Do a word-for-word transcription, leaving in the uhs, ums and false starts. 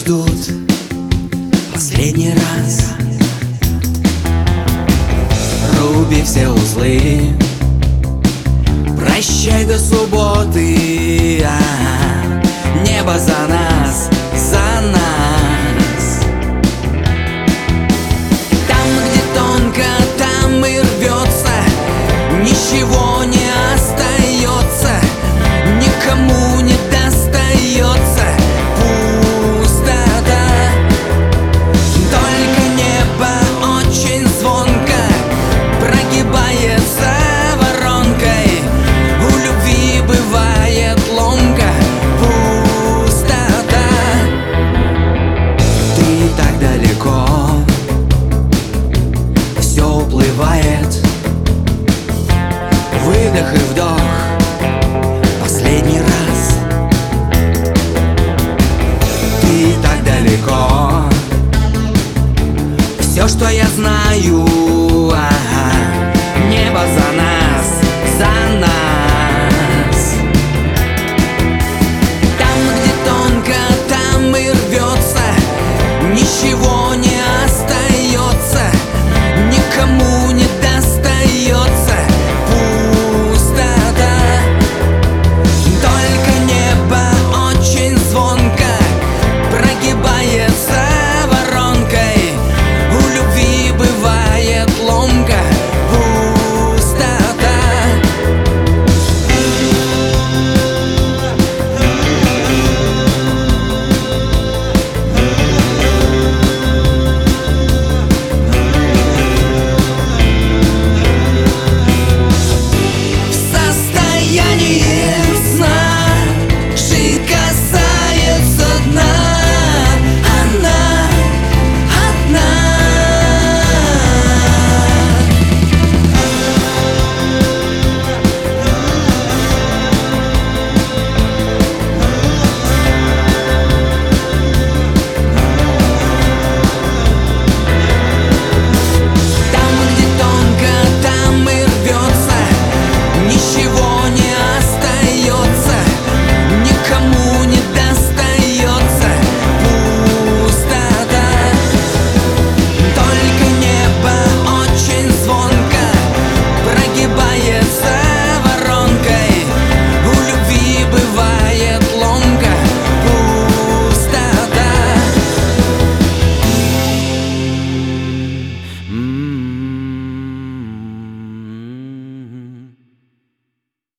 ждут последний раз. Руби все узлы, прощай до субботы, а-а-а. Небо за нас, за нас. Там, где тонко, там и рвется, ничего не остается, никому не достается. Пустота, только небо очень звонко прогибается воронкой. У любви бывает ломка. Пустота, ты так далеко, все уплывает. Выдох и вдох, последний раз. Ты так далеко, все, что я знаю, ага.